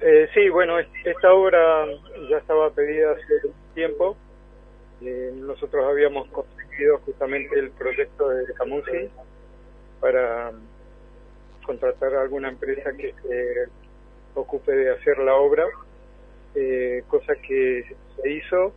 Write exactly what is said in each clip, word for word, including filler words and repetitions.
Eh, sí, bueno, es- esta obra ya estaba pedida hace un tiempo. Eh, nosotros habíamos conseguido justamente el proyecto de Camusi para contratar a alguna empresa que se ocupe de hacer la obra, eh, cosa que se hizo.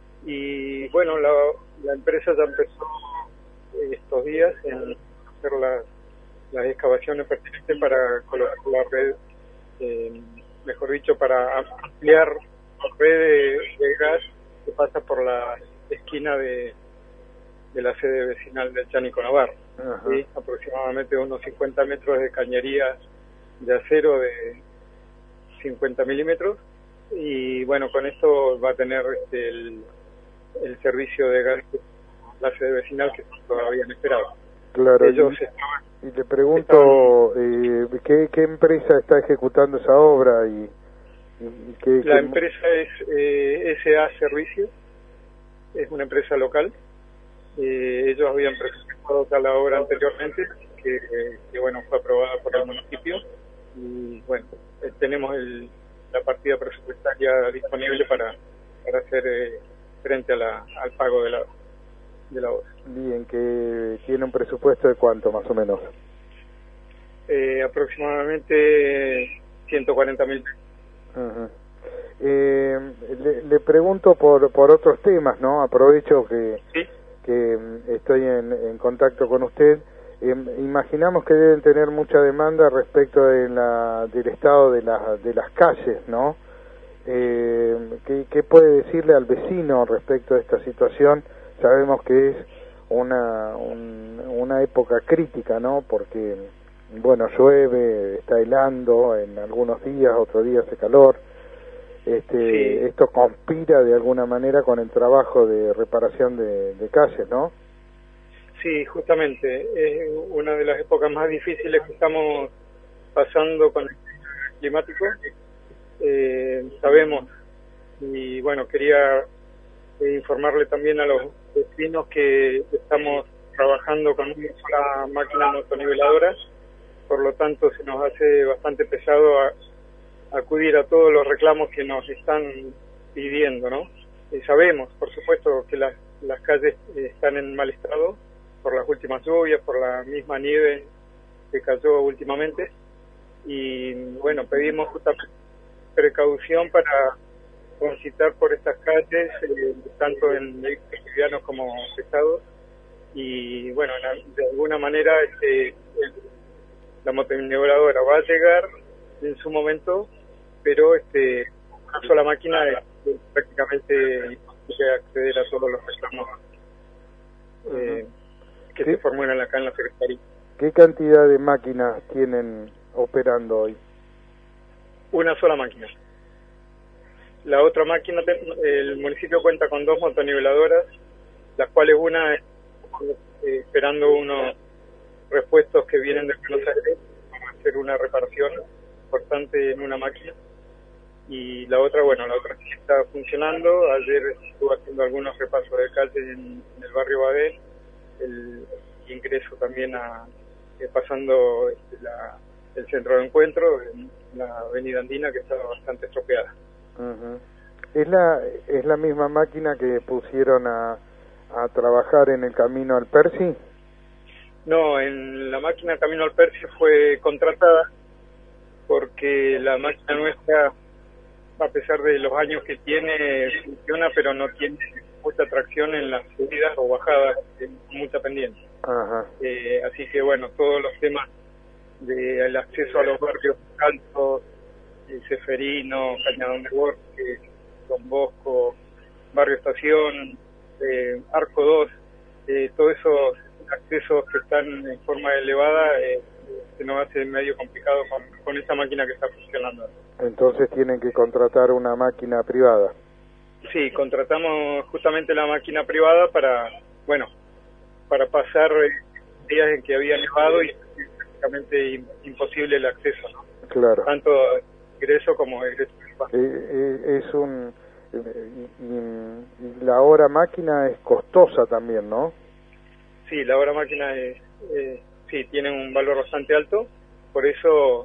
Y bueno, la, la empresa ya empezó eh, estos días en hacer las, las excavaciones pertinentes para colocar la red, eh, mejor dicho, para ampliar la red de, de gas que pasa por la esquina de, de la sede vecinal del Chánico Navarro. ¿Sí? Aproximadamente unos cincuenta metros de cañería de acero de cincuenta milímetros, y bueno, con esto va a tener este, el, el servicio de gas de la sede vecinal que todavía no esperaba. Claro, Ellos y, estaban, y le pregunto, eh, ¿qué, ¿qué empresa está ejecutando esa obra? y, y, y qué, La qué... empresa es eh, S A Servicios, es una empresa local. Eh, ellos habían presentado ya la obra anteriormente, que, eh, que bueno, fue aprobada por el municipio, y bueno, eh, tenemos el, la partida presupuestaria disponible para, para hacer eh, frente a la, al pago de la, de la obra. Bien, que tiene un presupuesto de cuánto más o menos. Eh, aproximadamente ciento cuarenta mil. Uh-huh. eh, le, le pregunto por, por otros temas, ¿no? Aprovecho que... ¿Sí? que estoy en, en contacto con usted. Eh, imaginamos que deben tener mucha demanda respecto de la, del estado de, la, de las calles, ¿no? Eh, ¿qué, ¿Qué puede decirle al vecino respecto de esta situación? Sabemos que es una, un, una época crítica, ¿no? Porque, bueno, llueve, está helando en algunos días, otros días hace calor. Este, Sí. Esto conspira de alguna manera con el trabajo de reparación de, de calles, ¿no? Sí, justamente, es una de las épocas más difíciles que estamos pasando con el cambio climático. Eh, sabemos, y bueno, quería eh, informarle también a los vecinos que estamos trabajando con una sola máquina motoniveladora, por lo tanto se nos hace bastante pesado a, acudir a todos los reclamos que nos están pidiendo, ¿no? Eh, sabemos, por supuesto, que las, las calles eh, están en mal estado por las últimas lluvias, por la misma nieve que cayó últimamente, y bueno, pedimos justamente precaución para transitar por estas calles, eh, tanto en vehículos livianos como pesados, y bueno, de alguna manera este, el, la motoniveladora va a llegar en su momento, pero este una sola máquina es prácticamente imposible acceder a todos los reclamos eh, que ¿Qué? se formulan acá en la Secretaría. ¿Qué cantidad de máquinas tienen operando hoy? Una sola máquina. La otra máquina, el municipio cuenta con dos motoniveladoras, las cuales una es eh, esperando unos repuestos que vienen de Buenos Aires para hacer una reparación importante en una máquina, y la otra, bueno, la otra sí está funcionando. Ayer estuve haciendo algunos repasos de calle en, en el barrio Badén, el ingreso también a eh, pasando este, la, el centro de encuentro en la avenida Andina, que estaba bastante estropeada. Uh-huh. ¿Es la es la misma máquina que pusieron a, a trabajar en el camino al Percy? No, en la máquina Camino al Percy fue contratada porque la máquina nuestra, a pesar de los años que tiene, funciona, pero no tiene mucha tracción en las subidas o bajadas, mucha pendiente. Ajá. Eh, así que bueno, todos los temas del acceso a los barrios altos, eh, Ceferino, Cañadón de Borges, Don Bosco, Barrio Estación, eh, Arco dos, eh, todos esos accesos que están en forma elevada, eh, se nos hace medio complicado con, con esta máquina que está funcionando. Entonces tienen que contratar una máquina privada. Sí, contratamos justamente la máquina privada para, bueno, para pasar días en que había nevado y prácticamente imposible el acceso, ¿no? Claro. Tanto ingreso como egreso. Eh, eh, es un eh, y, y la hora máquina es costosa también, ¿no? Sí, la hora máquina es, eh, sí, tiene un valor bastante alto, por eso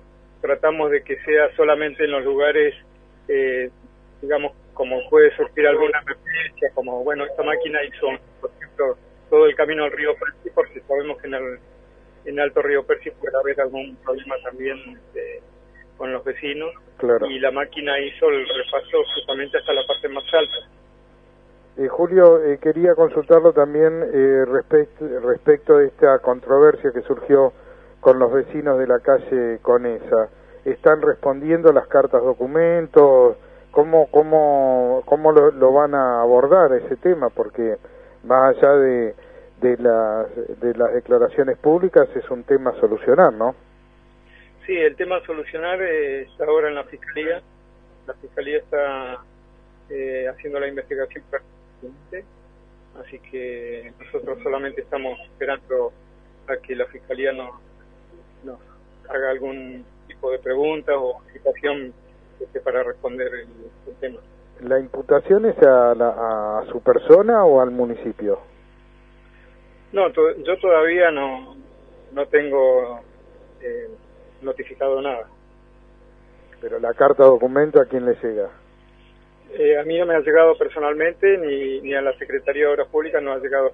tratamos de que sea solamente en los lugares, eh, digamos, como puede surgir alguna emergencia, como, bueno, esta máquina hizo, por ejemplo, todo el camino al río Percy, porque sabemos que en el en Alto Río Percy puede haber algún problema también eh, con los vecinos, claro. Y la máquina hizo el repaso justamente hasta la parte más alta. Eh, Julio, eh, quería consultarlo también eh, respecto, respecto de esta controversia que surgió con los vecinos de la calle Conesa. ¿Están respondiendo las cartas documentos? ¿Cómo, cómo, cómo lo, lo van a abordar ese tema? Porque más allá de, de, las, de las declaraciones públicas es un tema a solucionar, ¿no? Sí, el tema a solucionar eh, está ahora en la Fiscalía. La Fiscalía está eh, haciendo la investigación pertinente, así que nosotros solamente estamos esperando a que la Fiscalía nos, nos haga algún tipo de pregunta o explicación este, para responder el, el tema. ¿La imputación es a, la, a su persona o al municipio? No, to, yo todavía no, no tengo eh, notificado nada. Pero la carta documento, ¿a quién le llega? Eh, a mí no me ha llegado personalmente, ni, ni a la Secretaría de Obras Públicas no ha llegado.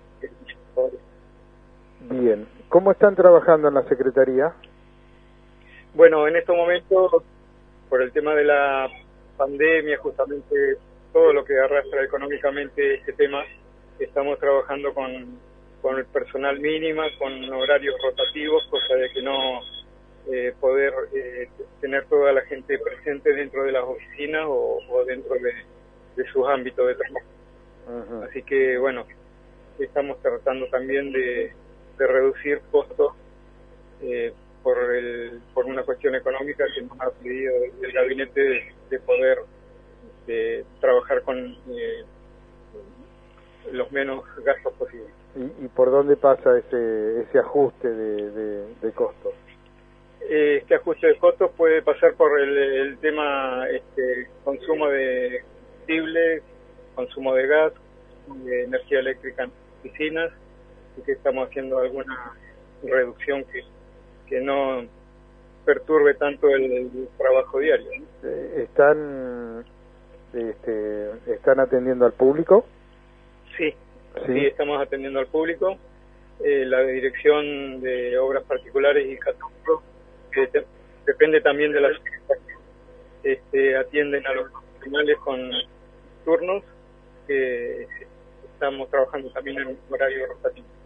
Bien. ¿Cómo están trabajando en la Secretaría? Bueno, en estos momentos, por el tema de la pandemia, justamente todo lo que arrastra económicamente este tema, estamos trabajando con, con el personal mínima, con horarios rotativos, cosa de que no eh, poder eh, tener toda la gente presente dentro de las oficinas o, o dentro de, de sus ámbitos de trabajo. Uh-huh. Así que, bueno, estamos tratando también de, de reducir costos eh, por el por una cuestión económica que nos ha pedido el gabinete de, de poder de trabajar con eh, los menos gastos posibles. ¿Y, y por dónde pasa ese ese ajuste de, de, de costos? Este ajuste de costos puede pasar por el, el tema este consumo de combustible, consumo de gas, de energía eléctrica en oficinas, y que estamos haciendo alguna reducción que que no perturbe tanto el, el trabajo diario, ¿no? ¿Están este, están atendiendo al público? Sí, sí, sí estamos atendiendo al público. Eh, la Dirección de Obras Particulares y Catastro, que te, depende también de la este, atienden a los profesionales con turnos, que estamos trabajando también en un horario rotativo.